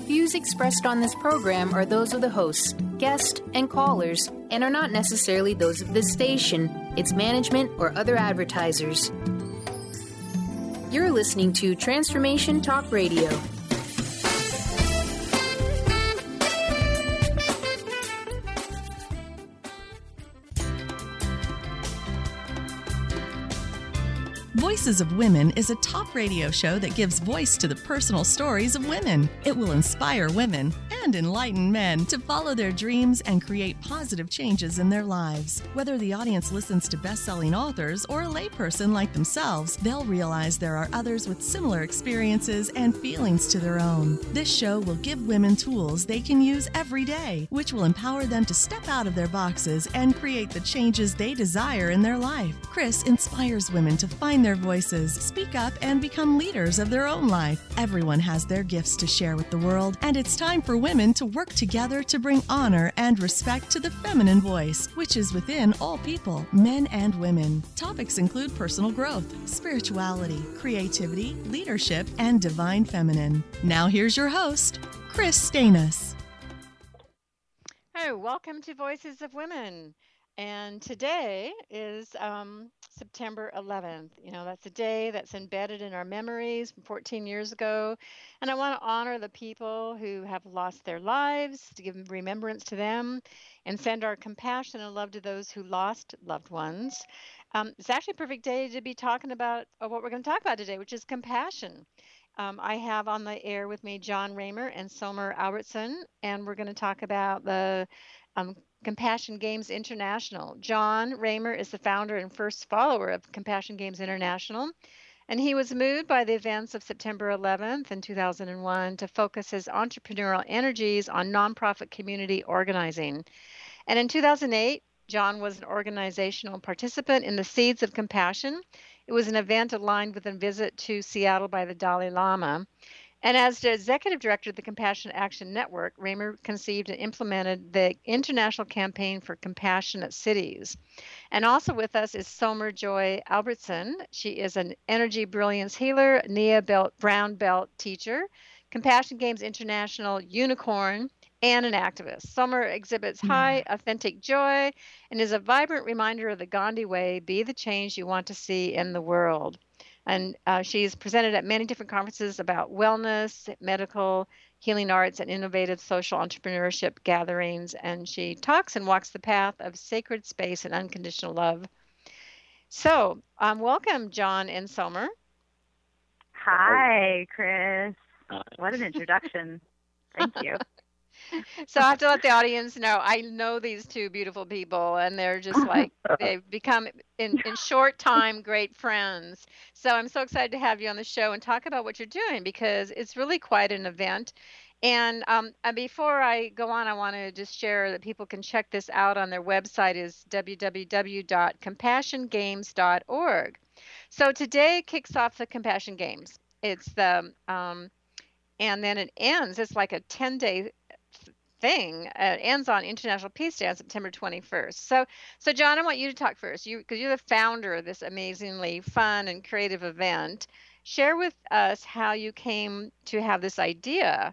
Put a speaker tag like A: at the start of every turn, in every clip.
A: Views expressed on this program are those of the hosts, guests, and callers, and are not necessarily those of this station, its management, or other advertisers. You're listening to Transformation Talk Radio.
B: Voices of Women is a talk radio show that gives voice to the personal stories of women. It will inspire women and enlighten men to follow their dreams and create positive changes in their lives. Whether the audience listens to best-selling authors or a layperson like themselves, they'll realize there are others with similar experiences and feelings to their own. This show will give women tools they can use every day, which will empower them to step out of their boxes and create the changes they desire in their life. Chris inspires women to find their voices, speak up, and become leaders of their own life. Everyone has their gifts to share with the world, and it's time for women to work together to bring honor and respect to the feminine voice, which is within all people, men and women. Topics include personal growth, spirituality, creativity, leadership, and divine feminine. Now here's your host, Chris Stanis.
C: Hey, welcome to Voices of Women. And today is September 11th. You know, that's a day that's embedded in our memories from 14 years ago. And I want to honor the people who have lost their lives, to give remembrance to them, and send our compassion and love to those who lost loved ones. It's actually a perfect day to be talking about what we're going to talk about today, which is compassion. I have on the air with me John Raymer and Somer Albertson, and we're going to talk about the Compassion Games International. John Raymer is the founder and first follower of Compassion Games International, and he was moved by the events of September 11th in 2001 to focus his entrepreneurial energies on nonprofit community organizing. And in 2008, John was an organizational participant in the Seeds of Compassion. It was an event aligned with a visit to Seattle by the Dalai Lama. And as the executive director of the Compassion Action Network, Raymer conceived and implemented the international campaign for compassionate cities. And also with us is Somer Joy Albertson. She is an energy brilliance healer, NIA brown belt teacher, Compassion Games International unicorn, and an activist. Somer exhibits high authentic joy and is a vibrant reminder of the Gandhi way, be the change you want to see in the world. And she's presented at many different conferences about wellness, medical, healing arts, and innovative social entrepreneurship gatherings. And she talks and walks the path of sacred space and unconditional love. So welcome, John and Somer.
D: Hi, Chris. What an introduction. Thank you.
C: So I have to let the audience know, I know these two beautiful people, and they're just like, they've become, in short time, great friends. So I'm so excited to have you on the show and talk about what you're doing, because it's really quite an event. And before I go on, I want to just share that people can check this out on their website, is www.compassiongames.org. So today kicks off the Compassion Games. It's the, and then it ends, it's like a 10-day thing. It ends on International Peace Day on September 21st. So John, I want you to talk first, because you're the founder of this amazingly fun and creative event. Share with us how you came to have this idea.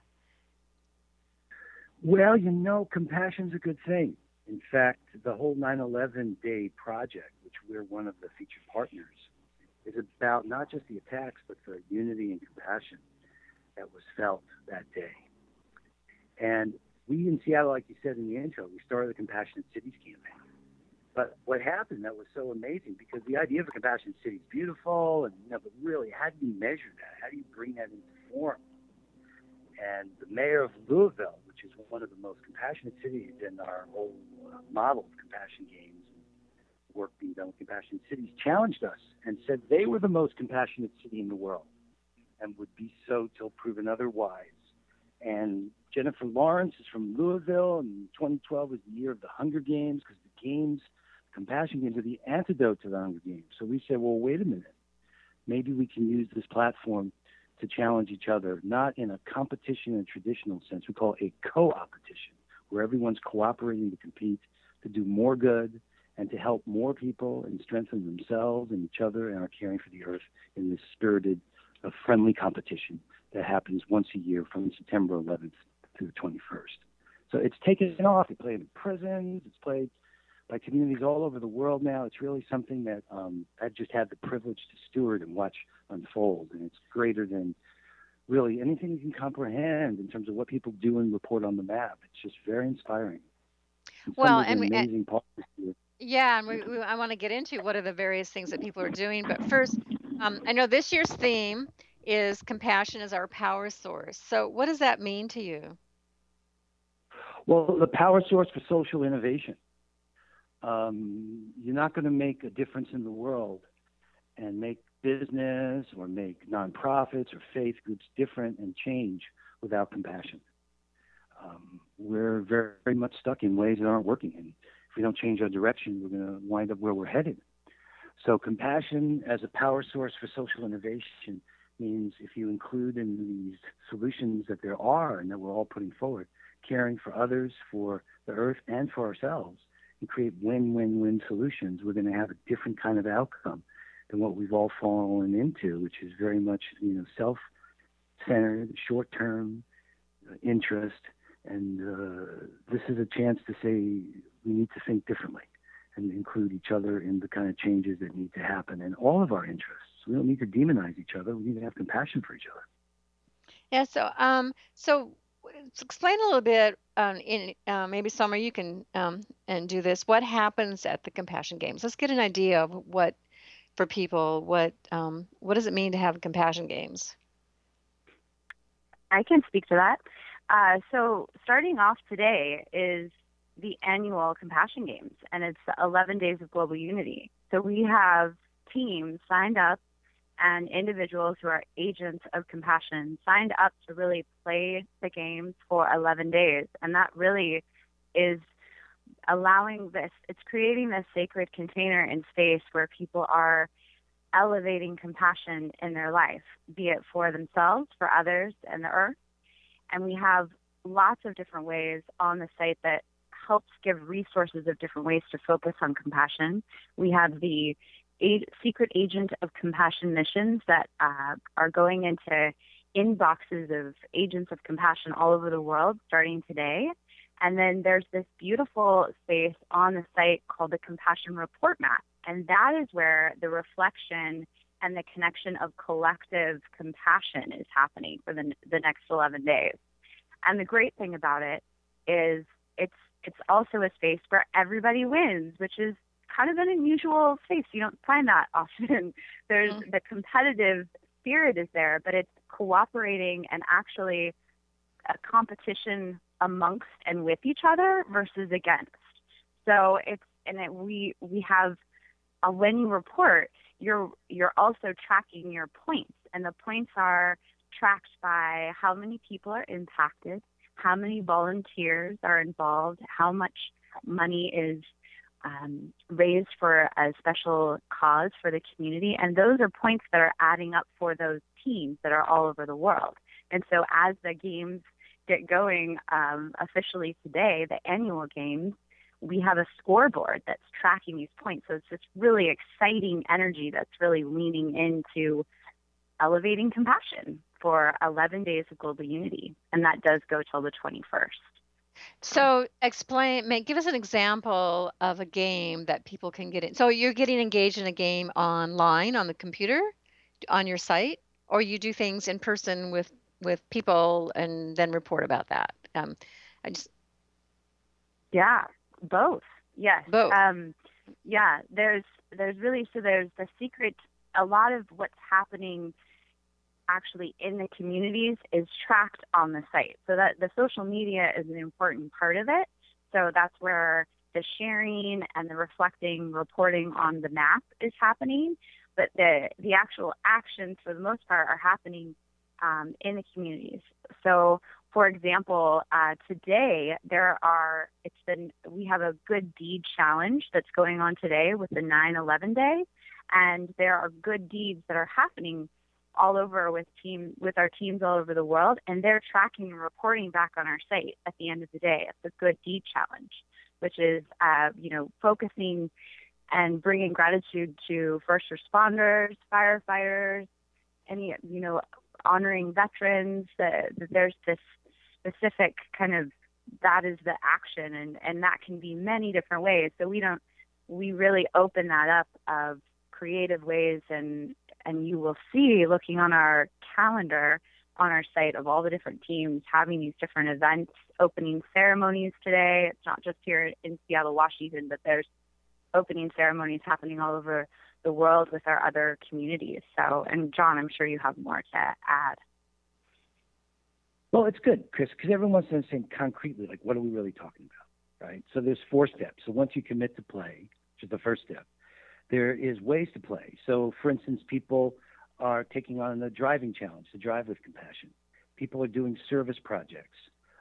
E: Well, you know, compassion's a good thing. In fact, the whole 9/11 Day project, which we're one of the featured partners, is about not just the attacks, but the unity and compassion that was felt that day. And we in Seattle, like you said in the intro, we started the Compassionate Cities campaign. But what happened that was so amazing, because the idea of a compassionate city is beautiful, and but really, how do you measure that? How do you bring that into form? And the mayor of Louisville, which is one of the most compassionate cities in our whole model of Compassion Games, work being done with compassionate cities, challenged us and said they were the most compassionate city in the world and would be so till proven otherwise. And Jennifer Lawrence is from Louisville, and 2012 was the year of the Hunger Games, because the games, Compassion Games, are the antidote to the Hunger Games. So we said, well, wait a minute. Maybe we can use this platform to challenge each other, not in a competition in a traditional sense. We call it a co-opetition, where everyone's cooperating to compete, to do more good, and to help more people and strengthen themselves and each other and are caring for the earth in this spirited, friendly competition that happens once a year from September 11th to the 21st. So it's taken off. It's played in prisons. It's played by communities all over the world now. It's really something that I've just had the privilege to steward and watch unfold. And it's greater than really anything you can comprehend in terms of what people do and report on the map. It's just very inspiring. And
C: Well,
E: some of the amazing parts here.
C: yeah, and I want to get into what are the various things that people are doing. But first, I know this year's theme is compassion is our power source. So what does that mean to you?
E: Well, the power source for social innovation. You're not going to make a difference in the world and make business or make nonprofits or faith groups different and change without compassion. We're very, very much stuck in ways that aren't working. And if we don't change our direction, we're going to wind up where we're headed. So compassion as a power source for social innovation means if you include in these solutions that there are and that we're all putting forward, caring for others, for the earth, and for ourselves, and create win-win-win solutions, we're going to have a different kind of outcome than what we've all fallen into, which is very much, self-centered, short-term interest. And this is a chance to say we need to think differently and include each other in the kind of changes that need to happen in all of our interests. We don't need to demonize each other. We need to have compassion for each other.
C: Yeah. So explain a little bit. Maybe Summer, you can and do this. What happens at the Compassion Games? Let's get an idea of what for people. What does it mean to have Compassion Games?
D: I can speak to that. So starting off today is the annual Compassion Games, and it's 11 days of global unity. So we have teams signed up and individuals who are agents of compassion signed up to really play the games for 11 days. And that really is allowing this, it's creating this sacred container and space where people are elevating compassion in their life, be it for themselves, for others, and the earth. And we have lots of different ways on the site that helps give resources of different ways to focus on compassion. We have the secret agent of compassion missions that are going into inboxes of agents of compassion all over the world starting today. And then there's this beautiful space on the site called the Compassion Report Map. And that is where the reflection and the connection of collective compassion is happening for the next 11 days. And the great thing about it is it's also a space where everybody wins, which is kind of an unusual space. You don't find that often. There's the competitive spirit is there, but it's cooperating and actually a competition amongst and with each other versus against. So we have when you report, you're also tracking your points, and the points are tracked by how many people are impacted, how many volunteers are involved, how much money is raised for a special cause for the community. And those are points that are adding up for those teams that are all over the world. And so as the games get going officially today, the annual games, we have a scoreboard that's tracking these points. So it's this really exciting energy that's really leaning into elevating compassion for 11 days of global unity. And that does go till the 21st.
C: So give us an example of a game that people can get in. So you're getting engaged in a game online on the computer, on your site, or you do things in person with people and then report about that.
D: Yeah, both. Yes.
C: Both.
D: Yeah, there's the secret. A lot of what's happening actually in the communities is tracked on the site. So that the social media is an important part of it. So that's where the sharing and the reflecting, reporting on the map is happening. But the actual actions, for the most part, are happening in the communities. So, for example, today we have a good deed challenge that's going on today with the 9/11 Day, and there are good deeds that are happening all over with our teams all over the world, and they're tracking and reporting back on our site at the end of the day. It's a good deed challenge, which is focusing and bringing gratitude to first responders, firefighters, any honoring veterans. There's this specific kind of, that is the action, and that can be many different ways. So we really open that up of creative ways, and you will see, looking on our calendar on our site, of all the different teams having these different events, opening ceremonies today. It's not just here in Seattle, Washington, but there's opening ceremonies happening all over the world with our other communities. So, and John, I'm sure you have more to add.
E: Well, it's good, Chris, because everyone wants to understand concretely, like, what are we really talking about, right? So there's 4 steps. So once you commit to play, which is the first step, there is ways to play. So, for instance, people are taking on the driving challenge, to drive with compassion. People are doing service projects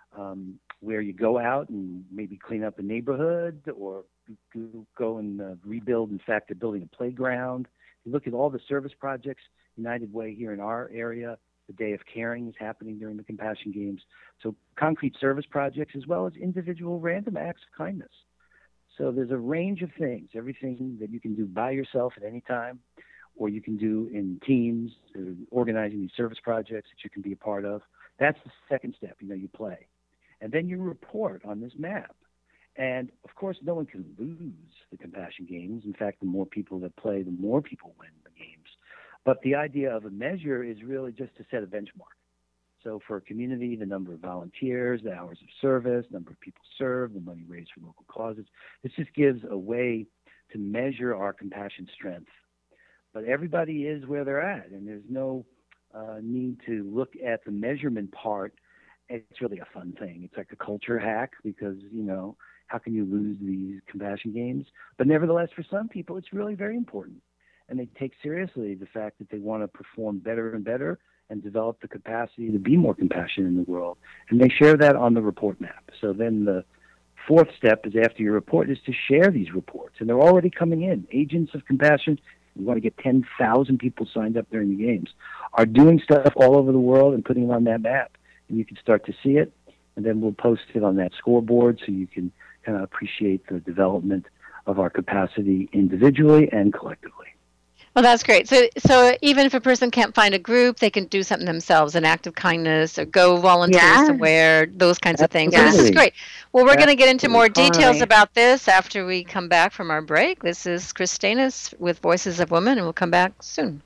E: where you go out and maybe clean up a neighborhood, or go and rebuild. In fact, they're building a playground. You look at all the service projects. United Way here in our area, the Day of Caring is happening during the Compassion Games. So concrete service projects, as well as individual random acts of kindness. So there's a range of things, everything that you can do by yourself at any time, or you can do in teams, organizing these service projects that you can be a part of. That's the second step. You play. And then you report on this map. And, of course, no one can lose the Compassion Games. In fact, the more people that play, the more people win the games. But the idea of a measure is really just to set a benchmark. So for a community, the number of volunteers, the hours of service, number of people served, the money raised for local causes. This just gives a way to measure our compassion strength. But everybody is where they're at, and there's no need to look at the measurement part. It's really a fun thing. It's like a culture hack because, how can you lose these Compassion Games? But nevertheless, for some people, it's really very important. And they take seriously the fact that they want to perform better and better and develop the capacity to be more compassionate in the world. And they share that on the report map. So then the 4th step is, after your report, is to share these reports. And they're already coming in. Agents of Compassion, we want to get 10,000 people signed up during the games, are doing stuff all over the world and putting it on that map. And you can start to see it. And then we'll post it on that scoreboard so you can kind of appreciate the development of our capacity individually and collectively.
C: Well, that's great. So even if a person can't find a group, they can do something themselves, an act of kindness, or go volunteer somewhere, those kinds of things. So this is great. Well, we're going to get into more details about this after we come back from our break. This is Chris Stanis with Voices of Women, and we'll come back soon.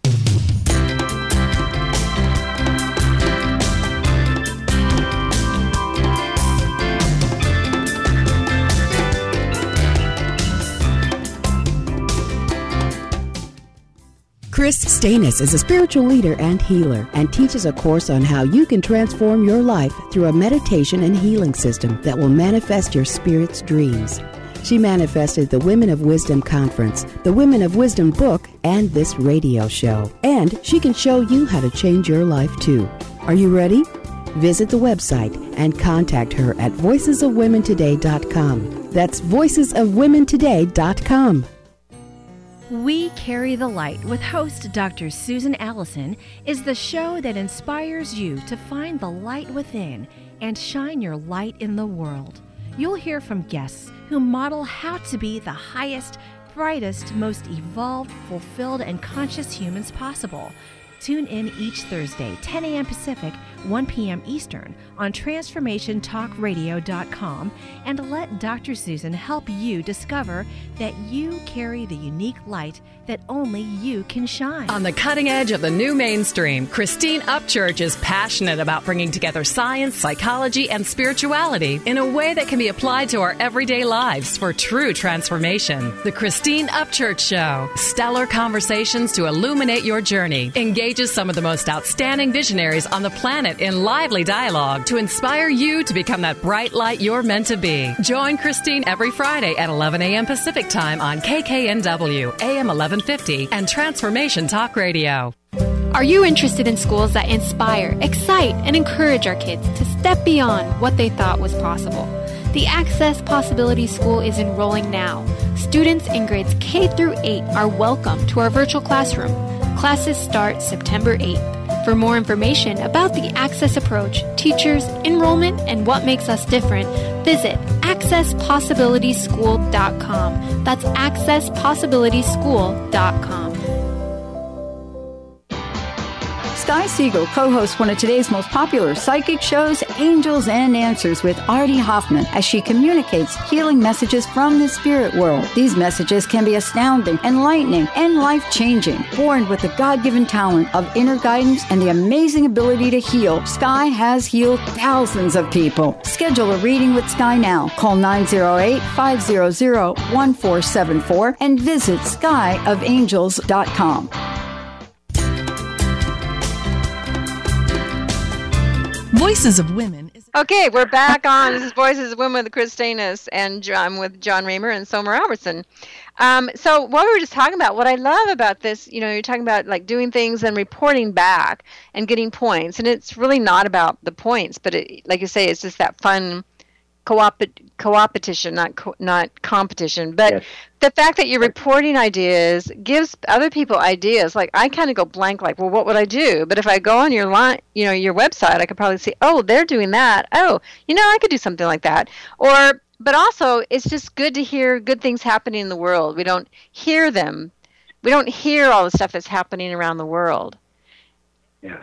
F: Chris Stanis is a spiritual leader and healer and teaches a course on how you can transform your life through a meditation and healing system that will manifest your spirit's dreams. She manifested the Women of Wisdom Conference, the Women of Wisdom book, and this radio show. And she can show you how to change your life too. Are you ready? Visit the website and contact her at voicesofwomentoday.com. That's voicesofwomentoday.com.
G: We Carry the Light with host Dr. Susan Allison is the show that inspires you to find the light within and shine your light in the world. You'll hear from guests who model how to be the highest, brightest, most evolved, fulfilled, and conscious humans possible. Tune in each Thursday, 10 a.m. Pacific, 1 p.m. Eastern on TransformationTalkRadio.com and let Dr. Susan help you discover that you carry the unique light that only you can shine.
H: On the cutting edge of the new mainstream, Christine Upchurch is passionate about bringing together science, psychology, and spirituality in a way that can be applied to our everyday lives for true transformation. The Christine Upchurch Show. Stellar conversations to illuminate your journey. Engages some of the most outstanding visionaries on the planet in lively dialogue to inspire you to become that bright light you're meant to be. Join Christine every Friday at 11 a.m. Pacific Time on KKNW, AM 1150, and Transformation Talk Radio.
I: Are you interested in schools that inspire, excite, and encourage our kids to step beyond what they thought was possible? The Access Possibility School is enrolling now. Students in grades K through 8 are welcome to our virtual classroom. Classes start September 8th. For more information about the Access approach, teachers, enrollment, and what makes us different, visit accesspossibilityschool.com. That's accesspossibilityschool.com.
J: Sky Siegel co-hosts one of today's most popular psychic shows, Angels and Answers with Artie Hoffman, as she communicates healing messages from the spirit world. These messages can be astounding, enlightening, and life-changing. Born with the God-given talent of inner guidance and the amazing ability to heal, Sky has healed thousands of people. Schedule a reading with Sky now. Call 908-500-1474 and visit skyofangels.com.
B: Voices of Women.
C: Okay, we're back on. This is Voices of Women with Christinus, and I'm with John Raymer and Soma Robertson. So what we were just talking about, what I love about this, you're talking about like doing things and reporting back and getting points, and it's really not about the points, but like you say, it's just that fun co-opetition, not competition. But yes, the fact that you're reporting ideas gives other people ideas. Like I kind of go blank, like, well, what would I do? But if I go on your line, your website, I could probably see, oh, they're doing that. Oh, I could do something like that. But also, it's just good to hear good things happening in the world. We don't hear them. We don't hear all the stuff that's happening around the world.
D: Yes.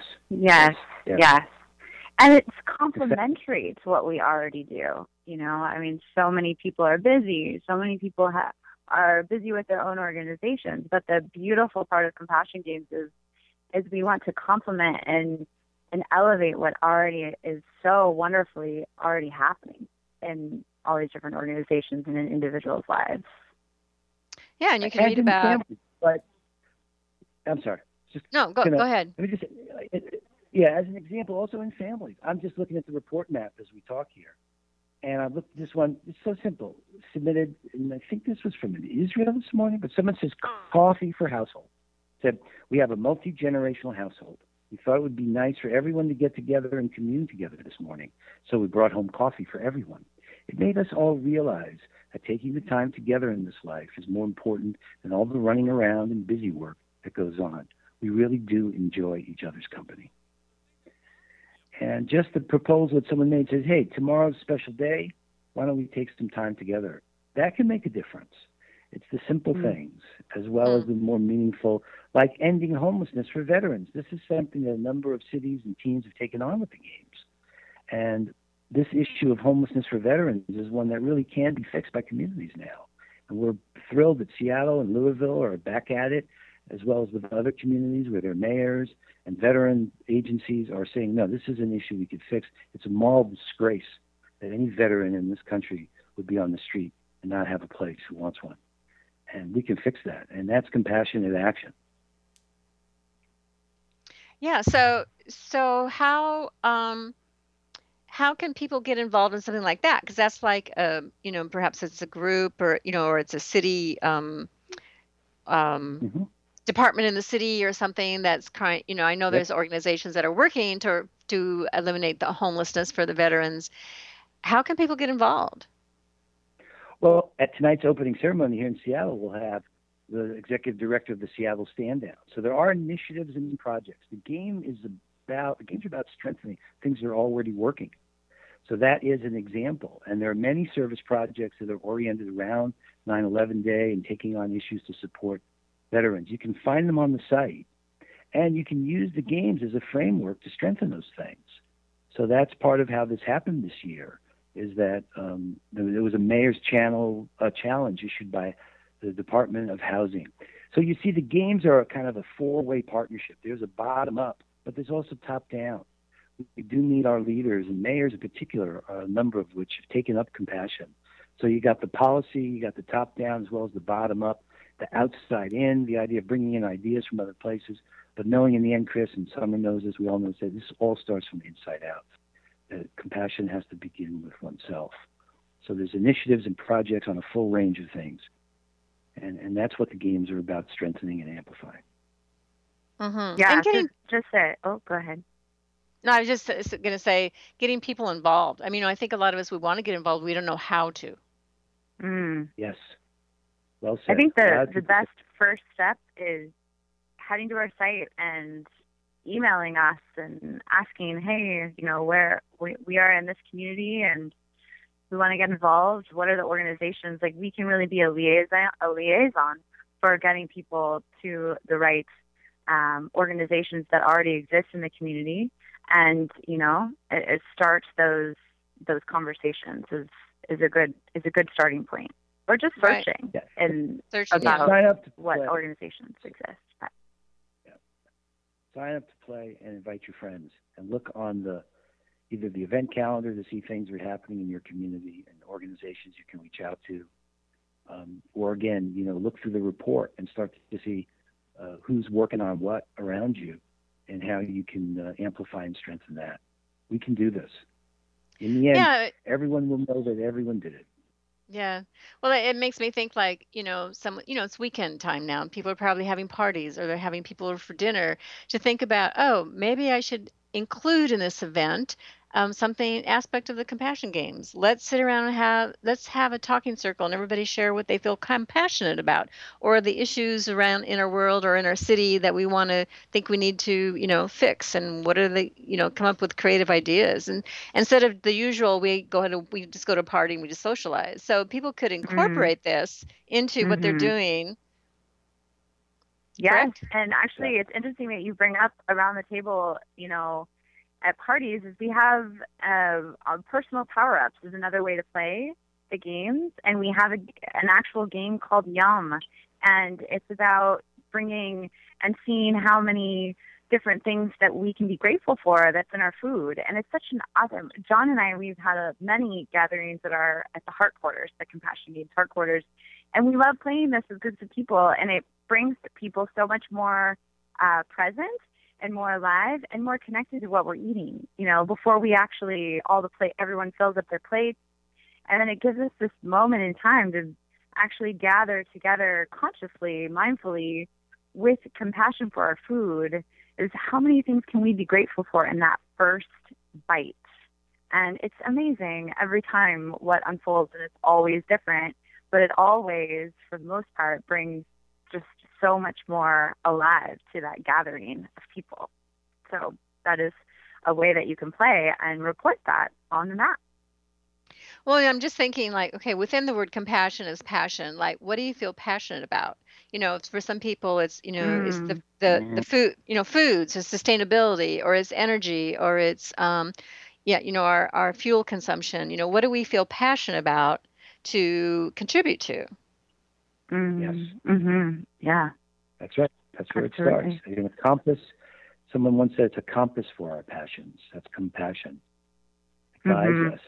D: And it's complementary to what we already do. So many people are busy. So many people are busy with their own organizations. But the beautiful part of Compassion Games is we want to complement and elevate what already is so wonderfully already happening in all these different organizations and in individuals' lives.
C: Yeah, and you can read about...
E: But I'm sorry.
C: Go ahead.
E: Let me just say, as an example, also in families. I'm just looking at the report map as we talk here. And I looked at this one. It's so simple. Submitted, and I think this was from Israel this morning, but someone says coffee for household. Said, we have a multi-generational household. We thought it would be nice for everyone to get together and commune together this morning. So we brought home coffee for everyone. It made us all realize that taking the time together in this life is more important than all the running around and busy work that goes on. We really do enjoy each other's company. And just the proposal that someone made says, hey, tomorrow's a special day. Why don't we take some time together? That can make a difference. It's the simple things as well as the more meaningful, like ending homelessness for veterans. This is something that a number of cities and teams have taken on with the Games. And this issue of homelessness for veterans is one that really can be fixed by communities now. And we're thrilled that Seattle and Louisville are back at it, as well as with other communities where their mayors and veteran agencies are saying, no, this is an issue we could fix. It's a moral disgrace that any veteran in this country would be on the street and not have a place who wants one. And we can fix that. And that's compassionate action.
C: Yeah. So how can people get involved in something like that? Because that's like, perhaps it's a group or it's a city, department in the city or something that's kind. I know there's organizations that are working to eliminate the homelessness for the veterans. How can people get involved?
E: Well, at tonight's opening ceremony here in Seattle, we'll have the executive director of the Seattle Stand Down. So there are initiatives and projects. The games are about strengthening things that are already working. So that is an example. And there are many service projects that are oriented around 9/11 Day and taking on issues to support veterans. You can find them on the site, and you can use the games as a framework to strengthen those things. So that's part of how this happened this year, is that there was a mayor's challenge issued by the Department of Housing. So you see the games are a kind of a four-way partnership. There's a bottom-up, but there's also top-down. We do need our leaders, and mayors in particular, a number of which have taken up compassion. So you got the policy, you got the top-down as well as the bottom-up, the outside in, the idea of bringing in ideas from other places, but knowing in the end, Chris, and Summer knows this, we all know this all starts from the inside out. Compassion has to begin with oneself. So there's initiatives and projects on a full range of things. And that's what the games are about, strengthening and amplifying.
C: Mm-hmm.
D: Yeah,
C: and
D: go ahead.
C: No, I was just going to say, getting people involved. I mean, I think a lot of us, we want to get involved. We don't know how to.
E: Yes. Well said.
D: I think the best first step is heading to our site and emailing us and asking, hey, where we are in this community and we want to get involved. What are the organizations? Like, we can really be a liaison for getting people to the right organizations that already exist in the community, and it starts those conversations is a good starting point, or just searching and about what organizations exist.
E: Sign up to play and invite your friends, and look on either the event calendar to see things that are happening in your community and organizations you can reach out to, or again, look through the report and start to see who's working on what around you and how you can amplify and strengthen that. We can do this. In the end, everyone will know that everyone did it.
C: Yeah. Well, it makes me think like, it's weekend time now, and people are probably having parties, or they're having people over for dinner, to think about, oh, maybe I should include in this event something aspect of the compassion games. Let's sit around and let's have a talking circle, and everybody share what they feel compassionate about, or the issues around in our world or in our city that we want to think we need to, fix, and what are the, come up with creative ideas. And instead of the usual, we just go to a party and we just socialize. So people could incorporate this into what they're doing.
D: Yes,
C: correct?
D: And actually, it's interesting that you bring up around the table, at parties, is we have personal power-ups is another way to play the games, and we have an actual game called Yum, and it's about bringing and seeing how many different things that we can be grateful for that's in our food. And it's such an awesome, John and I, we've had many gatherings that are at the Heart Quarters, the Compassion Games Heart Quarters, and we love playing this with groups of people, and it brings people so much more present and more alive and more connected to what we're eating. Before we actually everyone fills up their plates, and then it gives us this moment in time to actually gather together consciously, mindfully, with compassion for our food. Is how many things can we be grateful for in that first bite? And it's amazing every time what unfolds, and it's always different, but it always, for the most part, brings just so much more alive to that gathering of people. So that is a way that you can play and report that on the map.
C: Well, I'm just thinking like, okay, within the word compassion is passion. Like, what do you feel passionate about? For some people, it's, it's the food, foods, it's sustainability, or it's energy, or it's, our fuel consumption. What do we feel passionate about to contribute to?
E: Yes.
D: Mm-hmm. Yeah.
E: That's right. That's where Absolutely. It starts. A compass. Someone once said it's a compass for our passions. That's compassion. It guides us.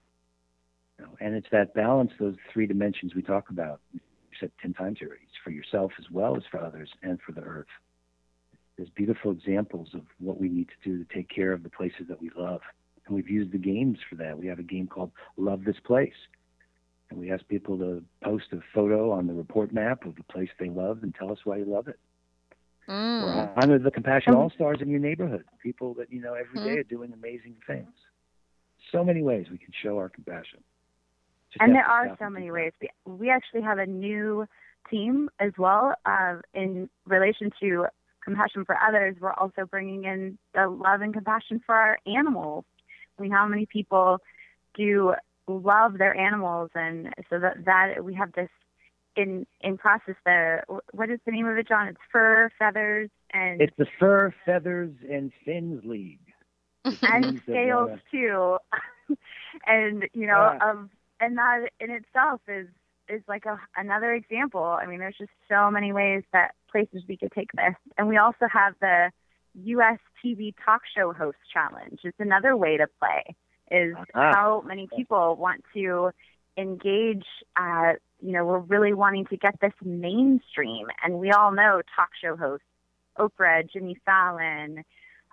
E: And it's that balance, those three dimensions we talk about. We said 10 times already. It's for yourself as well as for others and for the earth. There's beautiful examples of what we need to do to take care of the places that we love. And we've used the games for that. We have a game called Love This Place. And we ask people to post a photo on the report map of the place they love and tell us why you love it. Or honor the Compassion All-Stars in your neighborhood, people that every day are doing amazing things. So many ways we can show our compassion.
D: And there are so many ways. We actually have a new team as well in relation to compassion for others. We're also bringing in the love and compassion for our animals. How many people do love their animals, and so that we have this in process. What is the name of it, John? It's Fur, Feathers, and
E: it's the Fur, Feathers, and Fins League,
D: and Scales too. And and that in itself is like another example. There's just so many ways places we could take this. And we also have the U.S. TV talk show host challenge. It's another way to play. Is how many people want to engage. We're really wanting to get this mainstream, and we all know talk show hosts, Oprah, Jimmy Fallon.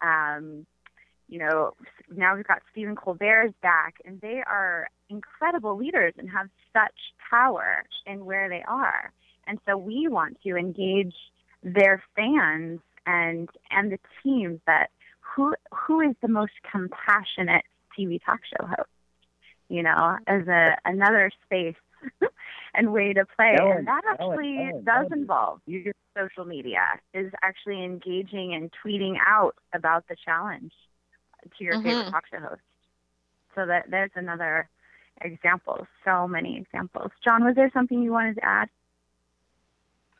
D: Now we've got Stephen Colbert's back, and they are incredible leaders and have such power in where they are. And so we want to engage their fans and the teams that who is the most compassionate TV talk show host, as another space and way to play. And that actually does involve social media, is actually engaging and tweeting out about the challenge to your favorite talk show host. So that there's another example, so many examples. John, was there something you wanted to add?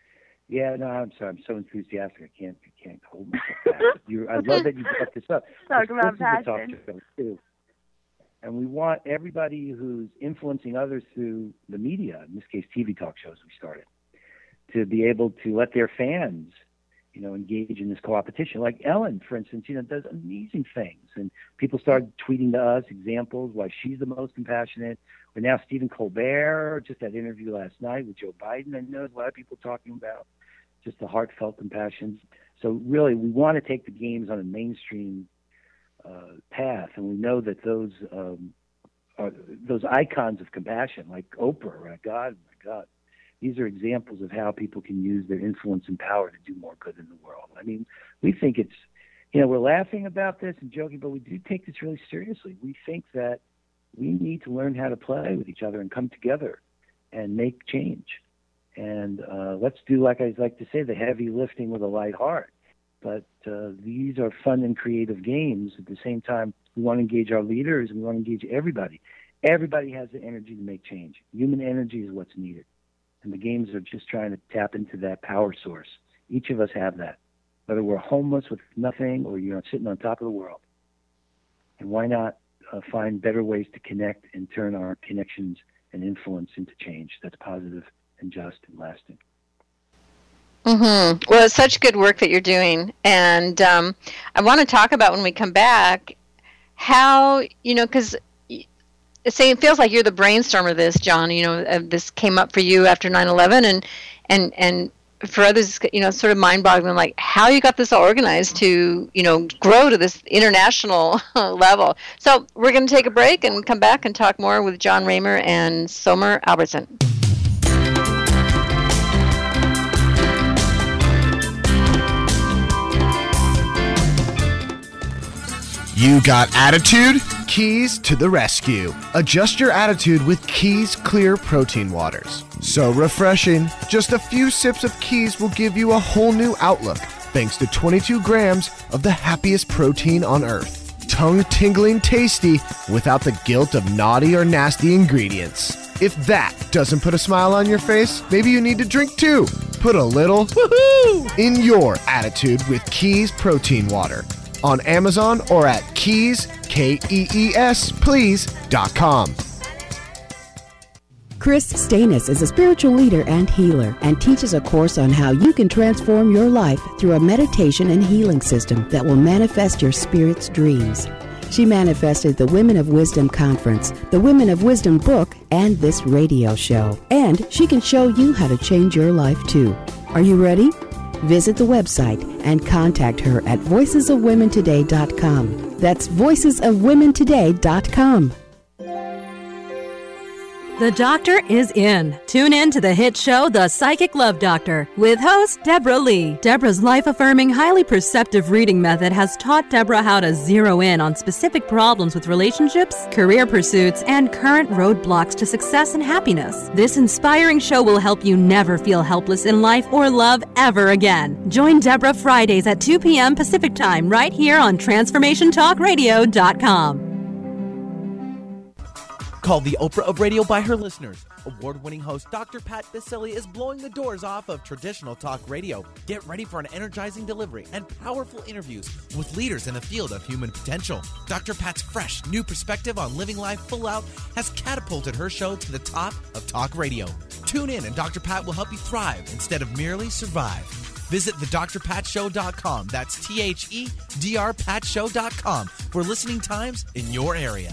E: Yeah, no, I'm sorry. I'm so enthusiastic. I can't hold myself back. I love that you brought this up.
D: Talk about
E: this is a talk
D: passion.
E: show too. And we want everybody who's influencing others through the media, in this case TV talk shows we started, to be able to let their fans, engage in this competition. Like Ellen, for instance, does amazing things. And people started tweeting to us examples why she's the most compassionate. But now Stephen Colbert just had an interview last night with Joe Biden. I know a lot of people talking about just the heartfelt compassion. So really, we want to take the games on a mainstream path, and we know that those are those icons of compassion, like Oprah. My God, these are examples of how people can use their influence and power to do more good in the world. I mean, we think it's, we're laughing about this and joking, but we do take this really seriously. We think that we need to learn how to play with each other and come together and make change. And let's do, like I like to say, the heavy lifting with a light heart. But these are fun and creative games. At the same time, we want to engage our leaders and we want to engage everybody. Everybody has the energy to make change. Human energy is what's needed. And the games are just trying to tap into that power source. Each of us have that, whether we're homeless with nothing or you're sitting on top of the world. And why not find better ways to connect and turn our connections and influence into change that's positive and just and lasting.
C: Mm-hmm. Well, it's such good work that you're doing. And I want to talk about when we come back how, because it feels like you're the brainstormer of this, John. This came up for you after 9/11, and for others, sort of mind-boggling, like how you got this all organized to, grow to this international level. So we're going to take a break and come back and talk more with John Raymer and Somer Albertson.
K: You got attitude? Keys to the rescue. Adjust your attitude with Keys Clear Protein Waters. So refreshing. Just a few sips of Keys will give you a whole new outlook, thanks to 22 grams of the happiest protein on earth. Tongue-tingling tasty without the guilt of naughty or nasty ingredients. If that doesn't put a smile on your face, maybe you need to drink too. Put a little woohoo in your attitude with Keys Protein Water. On Amazon or at Keys, Kees, please.com.
F: Chris Stanis is a spiritual leader and healer and teaches a course on how you can transform your life through a meditation and healing system that will manifest your spirit's dreams. She manifested the Women of Wisdom Conference, the Women of Wisdom book, and this radio show. And she can show you how to change your life too. Are you ready? Visit the website and contact her at voicesofwomentoday.com. That's voicesofwomentoday.com.
L: The doctor is in. Tune in to the hit show, The Psychic Love Doctor, with host Deborah Lee. Deborah's life-affirming, highly perceptive reading method has taught Deborah how to zero in on specific problems with relationships, career pursuits, and current roadblocks to success and happiness. This inspiring show will help you never feel helpless in life or love ever again. Join Deborah Fridays at 2 p.m. Pacific Time right here on TransformationTalkRadio.com.
M: Called the Oprah of radio by her listeners, award-winning host Dr. Pat Baccili is blowing the doors off of traditional talk radio. Get ready for an energizing delivery and powerful interviews with leaders in the field of human potential. Dr. Pat's fresh, new perspective on living life full out has catapulted her show to the top of talk radio. Tune in and Dr. Pat will help you thrive instead of merely survive. Visit thedrpatshow.com. That's THEDRPatshow.com for listening times in your area.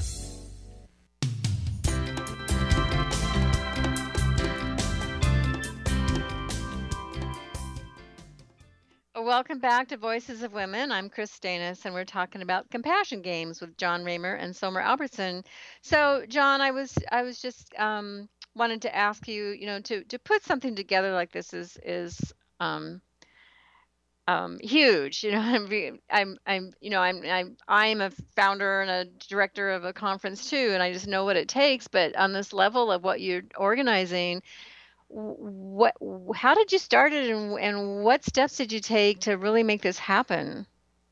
C: Welcome back to Voices of Women. I'm Chris Stanis, and we're talking about compassion games with John Raymer and Somer Albertson. So, John, I was just wanted to ask you, to put something together like this is huge. I'm a founder and a director of a conference too, and I just know what it takes. But on this level of what you're organizing, how did you start it, and what steps did you take to really make this happen?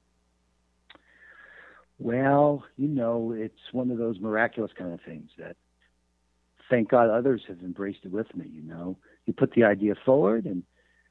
E: Well, it's one of those miraculous kind of things that, thank God, others have embraced it with me. You put the idea forward, and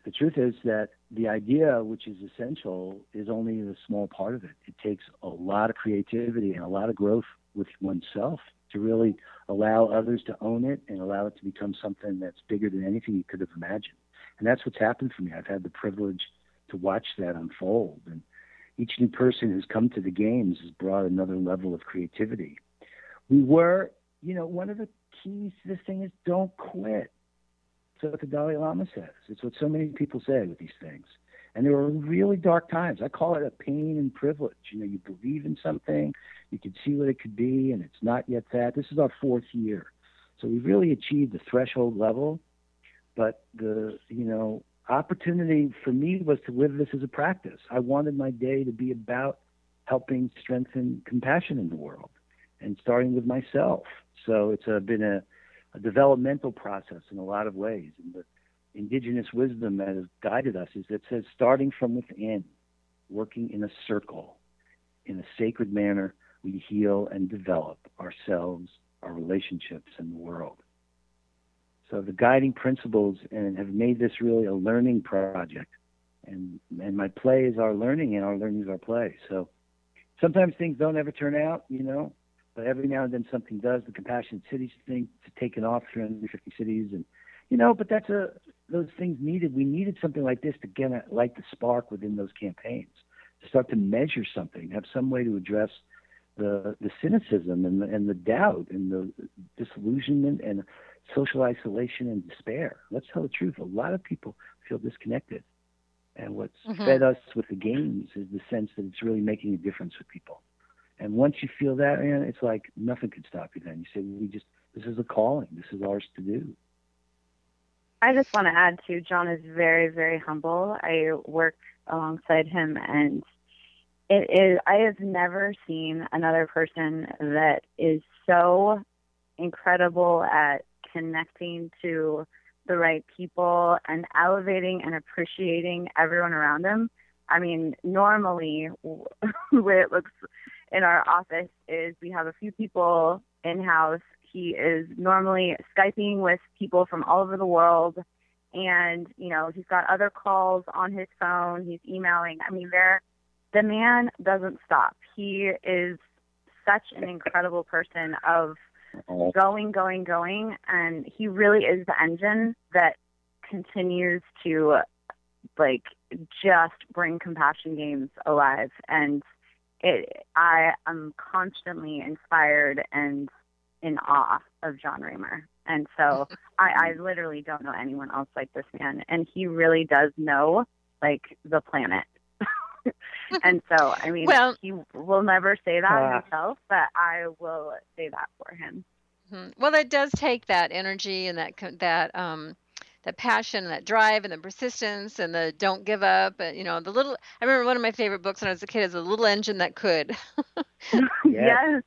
E: the truth is that the idea, which is essential, is only a small part of it. It takes a lot of creativity and a lot of growth with oneself to really allow others to own it and allow it to become something that's bigger than anything you could have imagined. And that's what's happened for me. I've had the privilege to watch that unfold. And each new person who's come to the games has brought another level of creativity. We were, one of the keys to this thing is don't quit. It's what the Dalai Lama says. It's what so many people say with these things. And there were really dark times. I call it a pain and privilege. You believe in something, you can see what it could be, and it's not yet that. This is our 4th year. So we've really achieved the threshold level. But the, opportunity for me was to live this as a practice. I wanted my day to be about helping strengthen compassion in the world and starting with myself. So it's been a developmental process in a lot of ways. And the indigenous wisdom that has guided us is that says starting from within, working in a circle, in a sacred manner, we heal and develop ourselves, our relationships, and the world. So the guiding principles and have made this really a learning project. And my play is our learning, and our learning is our play. So sometimes things don't ever turn out, but every now and then something does. The Compassionate Cities thing, it's taken off 350 cities, and but that's those things needed. We needed something like this to get light the spark within those campaigns, to start to measure something, have some way to address the cynicism and the doubt and the disillusionment and social isolation and despair. Let's tell the truth. A lot of people feel disconnected. And what's fed us with the games is the sense that it's really making a difference with people. And once you feel that, man, it's like nothing can stop you then. You say, this is a calling. This is ours to do.
D: I just want to add, too, John is very, very humble. I work alongside him, and I have never seen another person that is so incredible at connecting to the right people and elevating and appreciating everyone around him. I mean, normally, the way it looks in our office is we have a few people in-house. He is normally Skyping with people from all over the world, and, he's got other calls on his phone. He's emailing. I mean, the man doesn't stop. He is such an incredible person of going, and he really is the engine that continues to just bring Compassion Games alive. And I am constantly inspired and in awe of John Raymer. And so I literally don't know anyone else like this man, and he really does know the planet. And so, I mean, he will never say that himself, but I will say that for him.
C: Well, it does take that energy and that passion and that drive and the persistence and the don't give up. And, the little, I remember one of my favorite books when I was a kid is A Little Engine That Could.
D: Yes.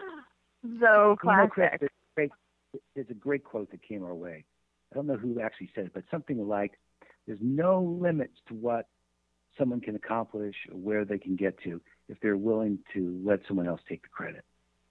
D: So classic.
E: There's a great quote that came our way. I don't know who actually said it, but something like, there's no limits to what someone can accomplish or where they can get to if they're willing to let someone else take the credit.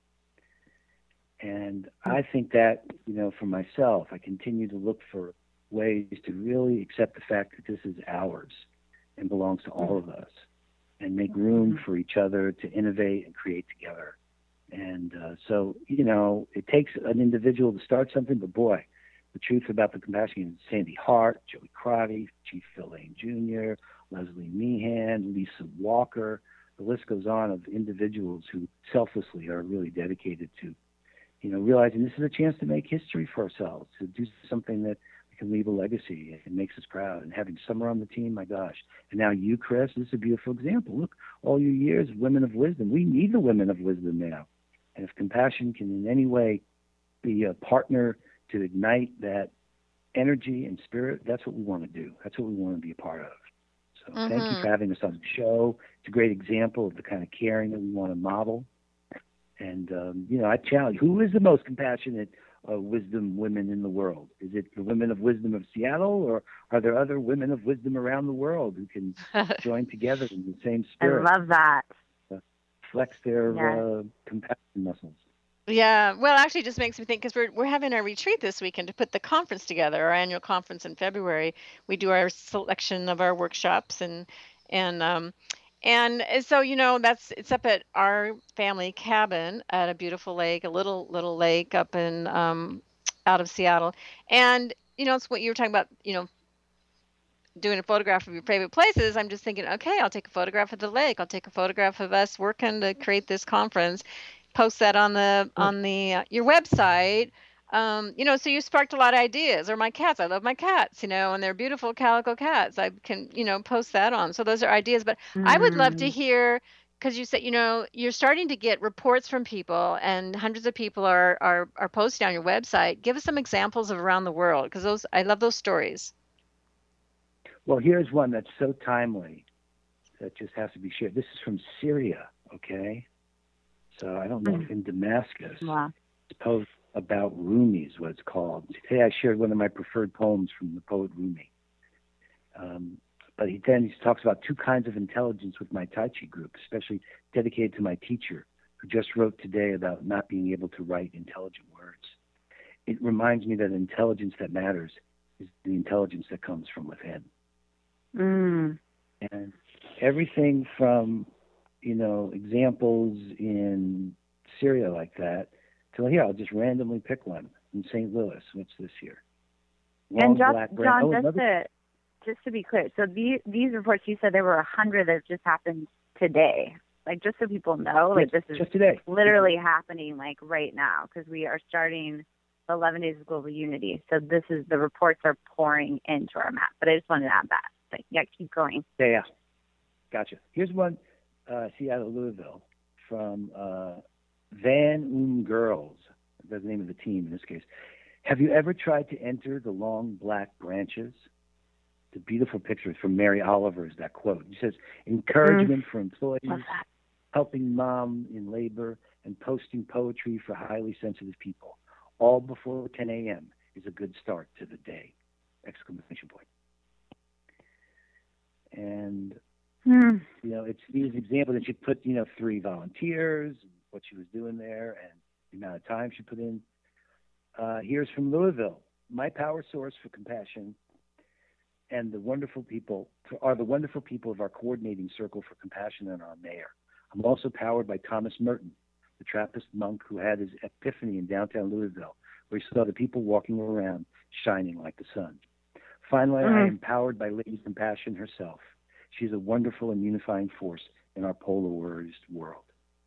E: And I think that, for myself, I continue to look for ways to really accept the fact that this is ours and belongs to all of us, and make room for each other to innovate and create together. And so, it takes an individual to start something, but boy, the truth about the Compassion Games, Sandy Hart, Joey Crotty, Chief Phil Lane Jr., Leslie Meehan, Lisa Walker, the list goes on of individuals who selflessly are really dedicated to, realizing this is a chance to make history for ourselves, to do something that we can leave a legacy and makes us proud. And having Summer on the team, my gosh. And now you, Chris, this is a beautiful example. Look, all your years, women of wisdom. We need the women of wisdom now. And if Compassion can in any way be a partner to ignite that energy and spirit, that's what we want to do. That's what we want to be a part of. So thank you for having us on the show. It's a great example of the kind of caring that we want to model. And, I challenge, who is the most compassionate wisdom women in the world? Is it the women of wisdom of Seattle, or are there other women of wisdom around the world who can join together in the same spirit?
D: I love that.
E: Flex their compassion muscles.
C: Yeah, well, actually, it just makes me think because we're having our retreat this weekend to put the conference together, our annual conference in February. We do our selection of our workshops and so that's it's up at our family cabin at a beautiful lake, a little lake up in out of Seattle, and it's what you were talking about, doing a photograph of your favorite places. I'm just thinking, okay, I'll take a photograph of the lake. I'll take a photograph of us working to create this conference, post that on the your website. So you sparked a lot of ideas. Or my cats, I love my cats, and they're beautiful calico cats. I can, post that on. So those are ideas. But I would love to hear, because you said, you're starting to get reports from people, and hundreds of people are posting on your website. Give us some examples of around the world, because I love those stories.
E: Well, here's one that's so timely that just has to be shared. This is from Syria, okay? So I don't know if in Damascus.
D: Wow.
E: It's a poem about Rumi is what it's called. Today I shared one of my preferred poems from the poet Rumi. But he talks about two kinds of intelligence with my Tai Chi group, especially dedicated to my teacher, who just wrote today about not being able to write intelligent words. It reminds me that intelligence that matters is the intelligence that comes from within. And everything from, examples in Syria like that, to here, I'll just randomly pick one in St. Louis. What's this here?
D: And John, just to be clear, so these reports, you said there were 100 that just happened today. Like, just so people know, like, this is
E: just today.
D: Literally happening, like, right now, because we are starting the 11 Days of Global Unity. So the reports are pouring into our map. But I just wanted to add that. But yeah, keep going.
E: Yeah. Gotcha. Here's one, Seattle, Louisville, from Van Girls. That's the name of the team in this case. Have you ever tried to enter the long black branches? The beautiful picture from Mary Oliver is that quote. She says, encouragement for employees, helping mom in labor, and posting poetry for highly sensitive people. All before 10 a.m. is a good start to the day! Exclamation point. And, it's these examples that she put, 3 volunteers, what she was doing there, and the amount of time she put in. Here's from Louisville. My power source for compassion and the wonderful people of our coordinating circle for compassion and our mayor. I'm also powered by Thomas Merton, the Trappist monk who had his epiphany in downtown Louisville, where he saw the people walking around shining like the sun. Finally, I am powered by Lady Compassion herself. She's a wonderful and unifying force in our polarized world.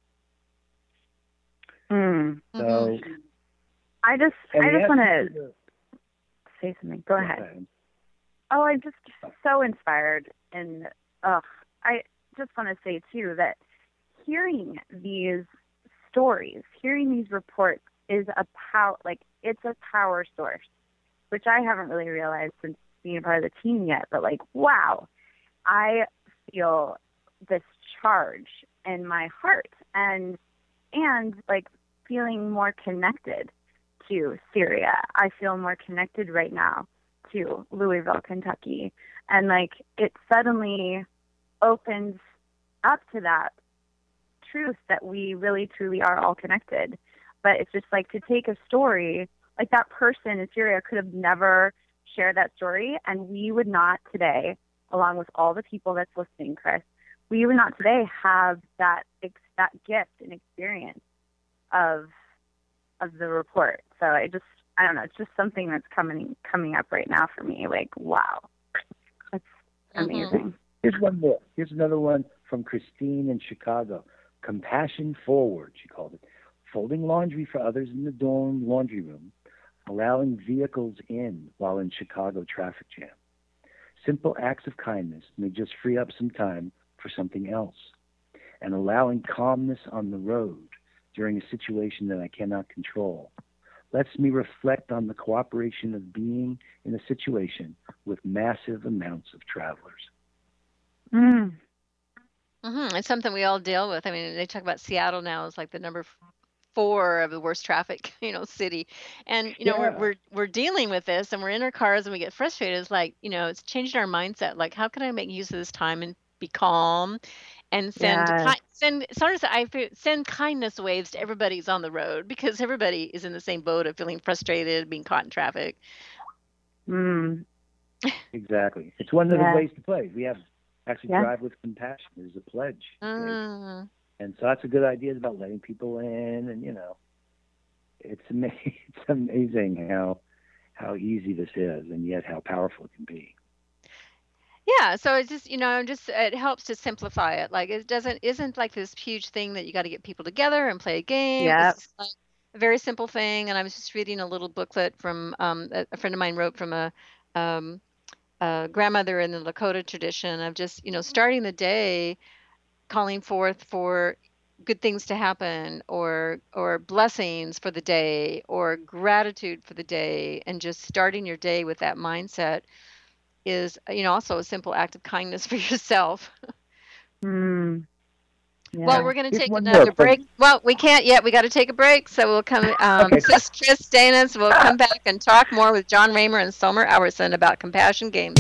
E: So,
D: I just want to say something. Go ahead. Oh, I'm just so inspired, and I just want to say too that hearing these stories, hearing these reports is it's a power source, which I haven't really realized since being a part of the team yet. But wow, I feel this charge in my heart, and feeling more connected to Syria. I feel more connected right now to Louisville, Kentucky. And it suddenly opens up to that truth that we really truly are all connected. But it's just to take a story, that person in Syria could have never shared that story, and we would not today, along with all the people that's listening, Chris, we would not today have that gift and experience of the report. So I don't know, it's just something that's coming up right now for me. Wow, that's amazing.
E: Here's one more. Here's another one from Christine in Chicago. Compassion Forward, she called it. Folding laundry for others in the dorm laundry room, allowing vehicles in while in Chicago traffic jam. Simple acts of kindness may just free up some time for something else. And allowing calmness on the road during a situation that I cannot control lets me reflect on the cooperation of being in a situation with massive amounts of travelers.
C: It's something we all deal with. I mean, they talk about Seattle now as the number 4 of the worst traffic, city. And, we're dealing with this, and we're in our cars and we get frustrated. It's it's changing our mindset. How can I make use of this time and be calm and send kindness waves to everybody who's on the road, because everybody is in the same boat of feeling frustrated, being caught in traffic.
E: Exactly. It's one of the ways to play. We have actually Drive with Compassion is a pledge. And so that's a good idea about letting people in, and it's amazing how easy this is, and yet how powerful it can be.
C: Yeah, so it's just, it helps to simplify it. Like isn't like this huge thing that you got to get people together and play a game.
D: Yep.
C: It's like a very simple thing. And I was just reading a little booklet from a friend of mine wrote from a grandmother in the Lakota tradition of just, starting the day, calling forth for good things to happen, or blessings for the day, or gratitude for the day, and just starting your day with that mindset is, also a simple act of kindness for yourself.
D: Yeah.
C: Well, we're going to take another break. Well, we can't yet. We got to take a break. So we'll come. Sis Chris Stanis will come back and talk more with John Raymer and Somer Auerson about compassion games.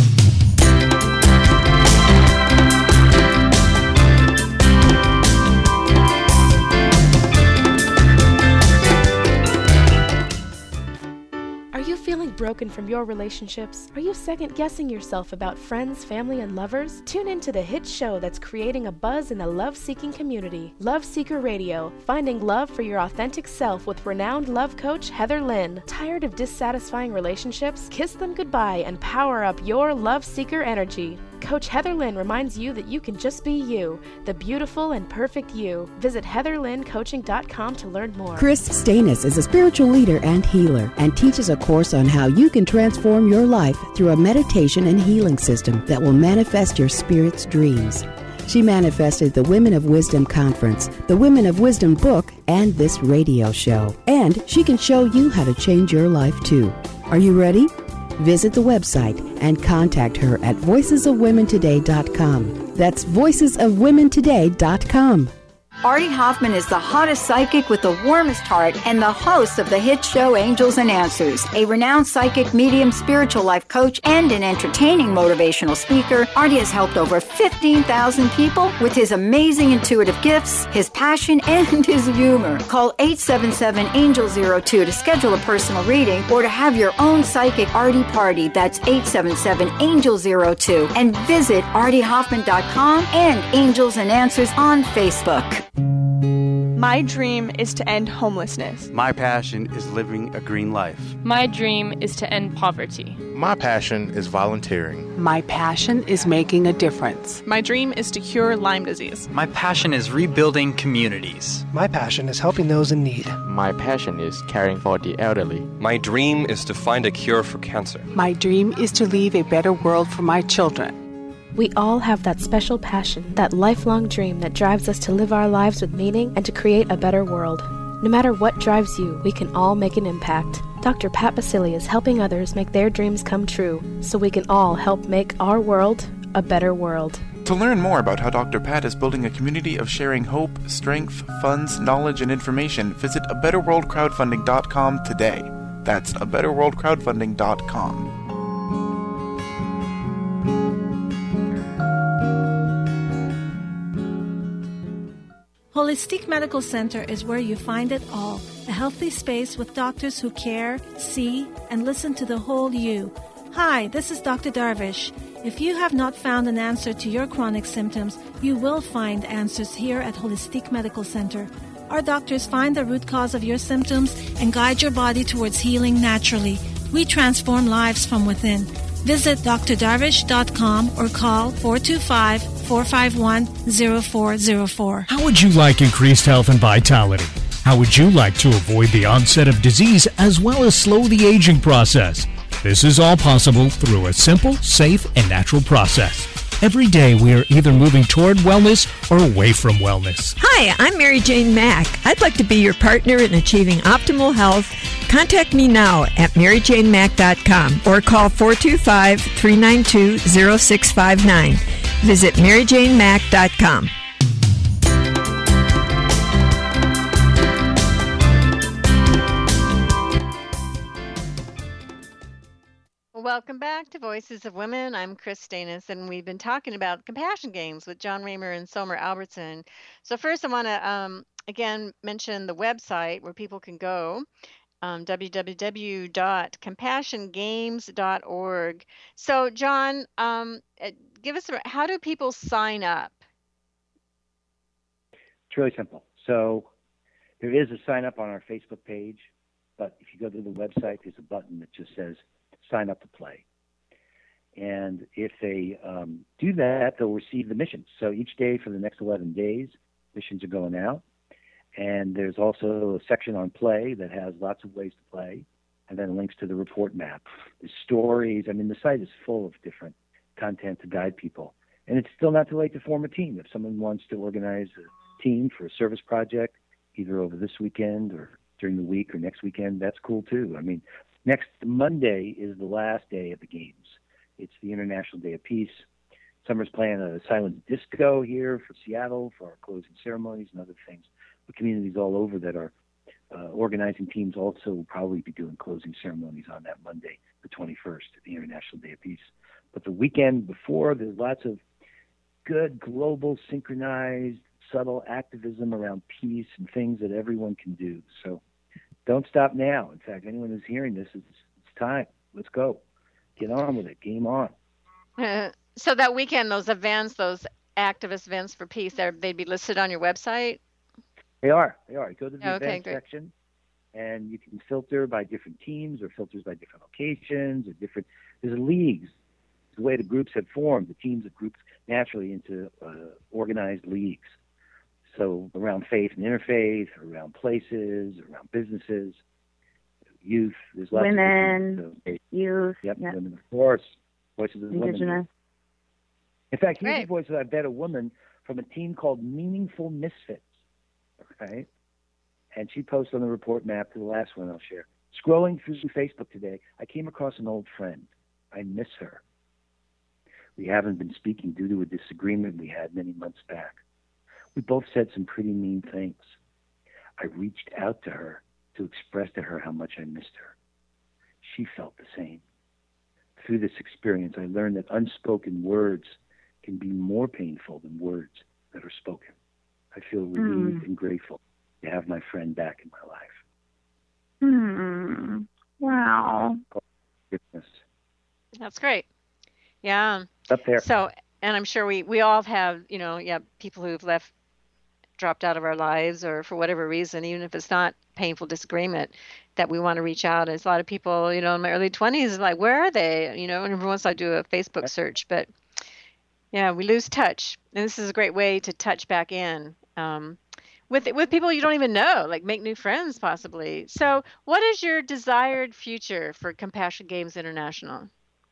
N: Are you feeling broken from your relationships? Are you second-guessing yourself about friends, family, and lovers? Tune in to the hit show that's creating a buzz in the love-seeking community. Love Seeker Radio, finding love for your authentic self with renowned love coach Heather Lynn. Tired of dissatisfying relationships? Kiss them goodbye and power up your love seeker energy. Coach Heather Lynn reminds you that you can just be you, the beautiful and perfect you. Visit heatherlynncoaching.com to learn more.
F: Chris Stanis is a spiritual leader and healer and teaches a course on how you can transform your life through a meditation and healing system that will manifest your spirit's dreams. She manifested the Women of Wisdom Conference, the Women of Wisdom book, and this radio show. And she can show you how to change your life too. Are you ready? Visit the website and contact her at voicesofwomentoday.com. That's voicesofwomentoday.com.
J: Artie Hoffman is the hottest psychic with the warmest heart and the host of the hit show Angels and Answers. A renowned psychic, medium, spiritual life coach, and an entertaining motivational speaker, Artie has helped over 15,000 people with his amazing intuitive gifts, his passion, and his humor. Call 877-ANGEL-02 to schedule a personal reading or to have your own psychic Artie party. That's 877-ANGEL-02. And visit artiehoffman.com and Angels and Answers on Facebook.
O: My dream is to end homelessness.
P: My passion is living a green life.
Q: My dream is to end poverty.
R: My passion is volunteering.
S: My passion is making a difference.
O: My dream is to cure Lyme disease.
T: My passion is rebuilding communities.
U: My passion is helping those in need.
V: My passion is caring for the elderly.
W: My dream is to find a cure for cancer.
S: My dream is to leave a better world for my children.
N: We all have that special passion, that lifelong dream that drives us to live our lives with meaning and to create a better world. No matter what drives you, we can all make an impact. Dr. Pat Baccili is helping others make their dreams come true, so we can all help make our world a better world.
R: To learn more about how Dr. Pat is building a community of sharing hope, strength, funds, knowledge, and information, visit abetterworldcrowdfunding.com today. That's abetterworldcrowdfunding.com.
X: Holistic Medical Center is where you find it all. A healthy space with doctors who care, see, and listen to the whole you. Hi, this is Dr. Darvish. If you have not found an answer to your chronic symptoms, you will find answers here at Holistic Medical Center. Our doctors find the root cause of your symptoms and guide your body towards healing naturally. We transform lives from within. Visit drdarvish.com or call 425-451-0404.
Y: How would you like increased health and vitality? How would you like to avoid the onset of disease as well as slow the aging process? This is all possible through a simple, safe, and natural process. Every day we are either moving toward wellness or away from wellness.
Z: Hi, I'm Mary Jane Mack. I'd like to be your partner in achieving optimal health. Contact me now at maryjanemack.com or call 425-392-0659. Visit maryjanemack.com.
C: Welcome back to Voices of Women. I'm Chris Stanis, and we've been talking about compassion games with John Raymer and Somer Albertson. So first, I want to again mention the website where people can go, www.compassiongames.org. So, John, give us how do people sign up?
E: It's really simple. So there is a sign up on our Facebook page, but if you go to the website, there's a button that just says sign up to play. And if they do that, they'll receive the missions. So each day for the next 11 days, missions are going out. And there's also a section on play that has lots of ways to play, and then links to the report map. There's stories. I mean, the site is full of different content to guide people. And it's still not too late to form a team. If someone wants to organize a team for a service project, either over this weekend or during the week or next weekend, that's cool too. I mean, next Monday is the last day of the games. It's the International Day of Peace. Summer's playing a silent disco here for Seattle for our closing ceremonies and other things. The communities all over that are organizing teams also will probably be doing closing ceremonies on that Monday, the 21st, the International Day of Peace. But the weekend before, there's lots of good global synchronized subtle activism around peace and things that everyone can do. So don't stop now. In fact, anyone who's hearing this, it's time. Let's go. Get on with it. Game on.
C: So that weekend, those events, those activist events for peace, they'd be listed on your website?
E: They are. Go to the events
C: great.
E: section, and you can filter by different teams or filters by different locations or different. There's leagues. The way the groups have formed, the teams have grouped naturally into organized leagues. So around faith and interfaith, around places, around businesses, youth. There's lots
D: women,
E: of
D: youth.
E: Yep, women, of course. Voices of
D: Indigenous.
E: Women. In fact, here's a voice that I bet a woman from a team called Meaningful Misfits. Okay? And she posted on the report map to the last one I'll share. Scrolling through Facebook today, I came across an old friend. I miss her. We haven't been speaking due to a disagreement we had many months back. We both said some pretty mean things. I reached out to her to express to her how much I missed her. She felt the same. Through this experience, I learned that unspoken words can be more painful than words that are spoken. I feel relieved and grateful to have my friend back in my life.
D: Wow.
E: Goodness.
C: That's great. Yeah.
E: Up there.
C: So, and I'm sure we all have, people who've dropped out of our lives or for whatever reason, even if it's not painful disagreement, that we want to reach out. There's a lot of people, in my early 20s, like, where are they? And every once I do a Facebook search, but yeah, we lose touch. And this is a great way to touch back in with people you don't even know, like make new friends possibly. So what is your desired future for Compassion Games International?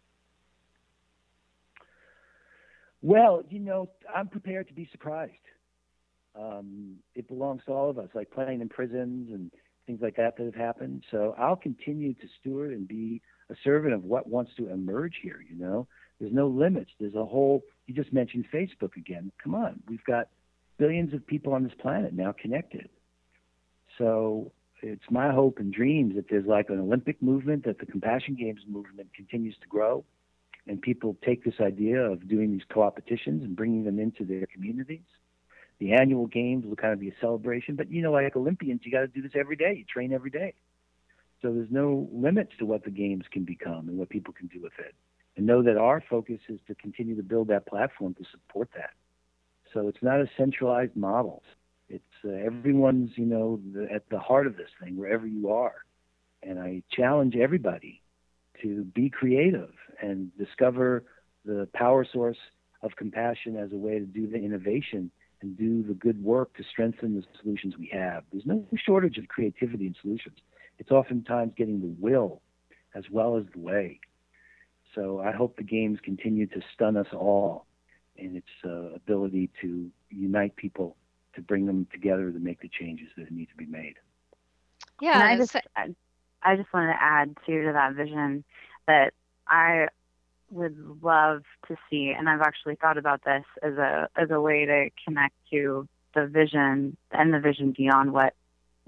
E: Well, I'm prepared to be surprised. It belongs to all of us, like playing in prisons and things like that have happened. So I'll continue to steward and be a servant of what wants to emerge here, There's no limits. There's a whole, you just mentioned Facebook again. Come on, we've got billions of people on this planet now connected. So it's my hope and dreams that there's like an Olympic movement, that the Compassion Games movement continues to grow, and people take this idea of doing these co-opetitions and bringing them into their communities. The annual games will kind of be a celebration, but like Olympians, you got to do this every day. You train every day. So there's no limits to what the games can become and what people can do with it. And know that our focus is to continue to build that platform to support that. So it's not a centralized model. It's everyone's, at the heart of this thing, wherever you are. And I challenge everybody to be creative and discover the power source of compassion as a way to do the innovation and do the good work to strengthen the solutions we have. There's no shortage of creativity and solutions. It's oftentimes getting the will as well as the way. So I hope the games continue to stun us all in its ability to unite people, to bring them together to make the changes that need to be made.
C: Yeah,
D: and I just wanted to add to that vision that I would love to see, and I've actually thought about this as a way to connect to the vision and the vision beyond what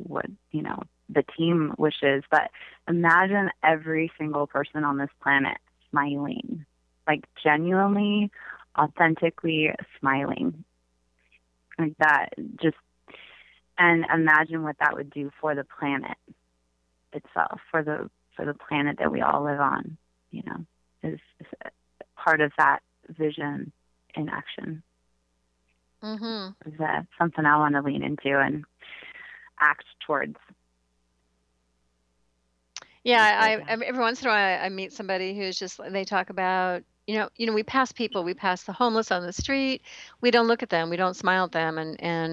D: the team wishes. But imagine every single person on this planet smiling, like genuinely, authentically smiling. Like that, just, and imagine what that would do for the planet itself, for the planet that we all live on, you know, is part of that vision in action. Is that something I want to lean into and act towards?
C: Yeah, every once in a while I meet somebody who's just, they talk about, we pass people, we pass the homeless on the street, we don't look at them, we don't smile at them,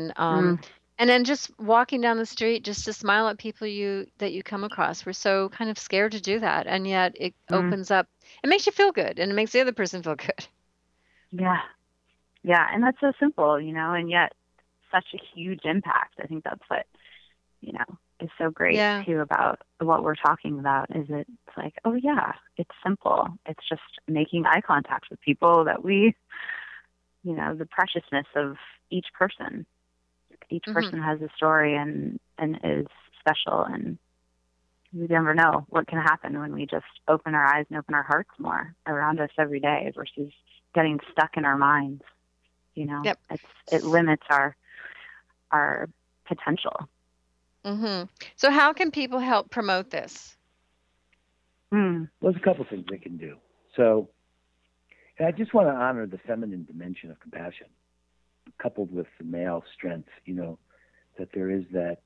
C: and then just walking down the street, just to smile at people that you come across. We're so kind of scared to do that, and yet it opens up, it makes you feel good, and it makes the other person feel good.
D: Yeah, and that's so simple, and yet such a huge impact. I think that's what, is so great too about what we're talking about, is it's like, oh yeah, it's simple. It's just making eye contact with people that we, the preciousness of each person. Each person has a story and is special, and we never know what can happen when we just open our eyes and open our hearts more around us every day versus getting stuck in our minds. It limits our potential.
C: So how can people help promote this?
E: Well, there's a couple things they can do. So, and I just want to honor the feminine dimension of compassion, coupled with the male strength, that there is that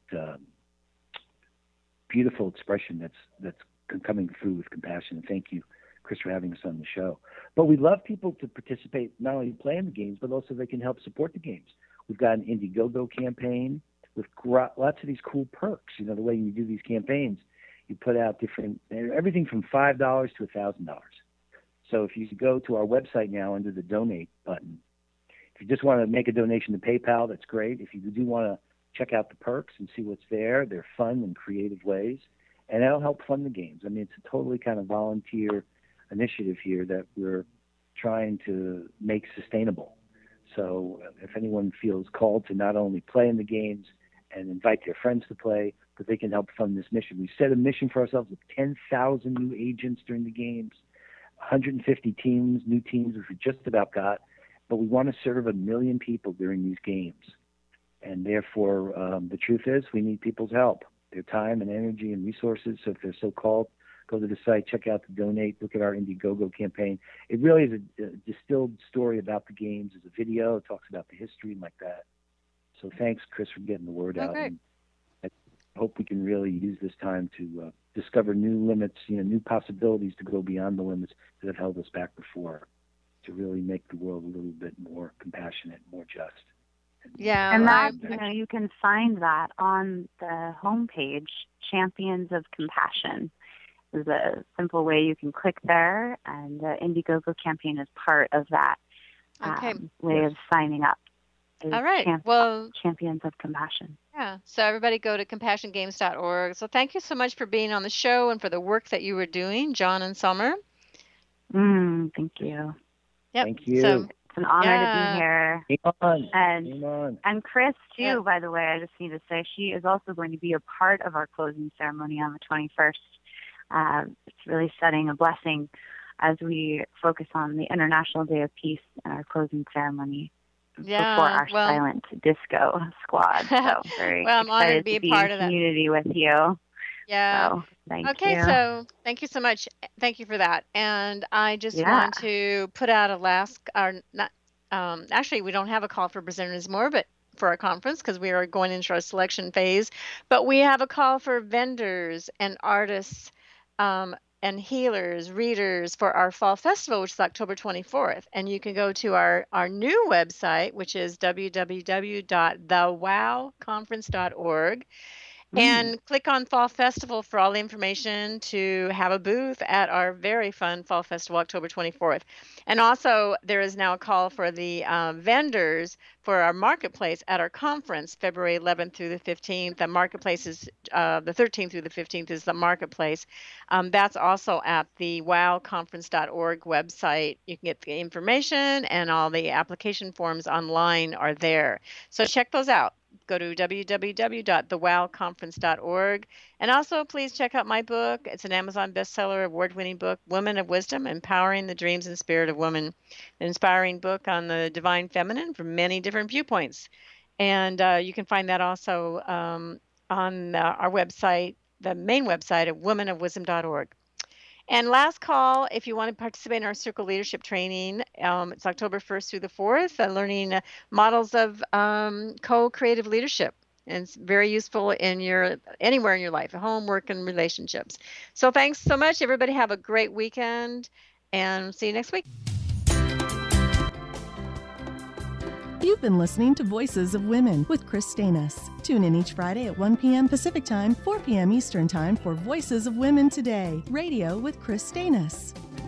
E: beautiful expression that's coming through with compassion. And thank you, Chris, for having us on the show. But we love people to participate, not only playing the games, but also they can help support the games. We've got an Indiegogo campaign with lots of these cool perks. The way you do these campaigns, you put out everything from $5 to $1,000. So if you go to our website now under the donate button, if you just want to make a donation to PayPal, that's great. If you do want to check out the perks and see what's there, they're fun and creative ways, and that'll help fund the games. I mean, it's a totally kind of volunteer initiative here that we're trying to make sustainable. So if anyone feels called to not only play in the games and invite their friends to play, but they can help fund this mission. We set a mission for ourselves of 10,000 new agents during the games, 150 new teams, which we just about got, but we want to serve 1 million people during these games. And therefore, the truth is we need people's help, their time and energy and resources. So if they're so called, go to the site, check out the donate, look at our Indiegogo campaign. It really is a distilled story about the games. It's a video. It talks about the history and like that. So thanks, Chris, for getting the word out. And I hope we can really use this time to discover new limits, new possibilities to go beyond the limits that have held us back before, to really make the world a little bit more compassionate, more just.
D: And that, you can find that on the homepage, Champions of Compassion. There's a simple way you can click there, and the Indiegogo campaign is part of that way of signing up.
C: All right.
D: Champions of Compassion.
C: Yeah. So everybody go to compassiongames.org. So thank you so much for being on the show and for the work that you were doing, John and Summer.
D: Thank you.
C: Yep.
E: Thank you.
D: So, it's an honor to be here.
E: Game on.
D: And Chris, too, by the way, I just need to say, she is also going to be a part of our closing ceremony on the 21st. It's really setting a blessing as we focus on the International Day of Peace and our closing ceremony before our silent disco squad. So very
C: I'm honored to be
D: a
C: part of that
D: community with you.
C: Yeah.
D: So, thank you.
C: Okay, so thank you so much. Thank you for that. And I just want to put out actually, we don't have a call for presenters more, but for our conference, because we are going into our selection phase. But we have a call for vendors and artists and healers, readers for our fall festival, which is October 24th. And you can go to our new website, which is www.thewowconference.org. And click on Fall Festival for all the information to have a booth at our very fun Fall Festival, October 24th. And also, there is now a call for the vendors for our marketplace at our conference, February 11th through the 15th. The marketplace is the 13th through the 15th is the marketplace. That's also at the wowconference.org website. You can get the information, and all the application forms online are there. So check those out. go to www.thewowconference.org. And also, please check out my book. It's an Amazon bestseller, award-winning book, Women of Wisdom, Empowering the Dreams and Spirit of Women. An inspiring book on the divine feminine from many different viewpoints. And you can find that also on our website, the main website at womenofwisdom.org. And last call, if you want to participate in our Circle Leadership Training, it's October 1st through the 4th, learning models of co-creative leadership. And it's very useful anywhere in your life, at home, work, and relationships. So thanks so much. Everybody have a great weekend, and see you next week.
A: You've been listening to Voices of Women with Chris Stanis. Tune in each Friday at 1 p.m. Pacific Time, 4 p.m. Eastern Time for Voices of Women Today, radio with Chris Stanis.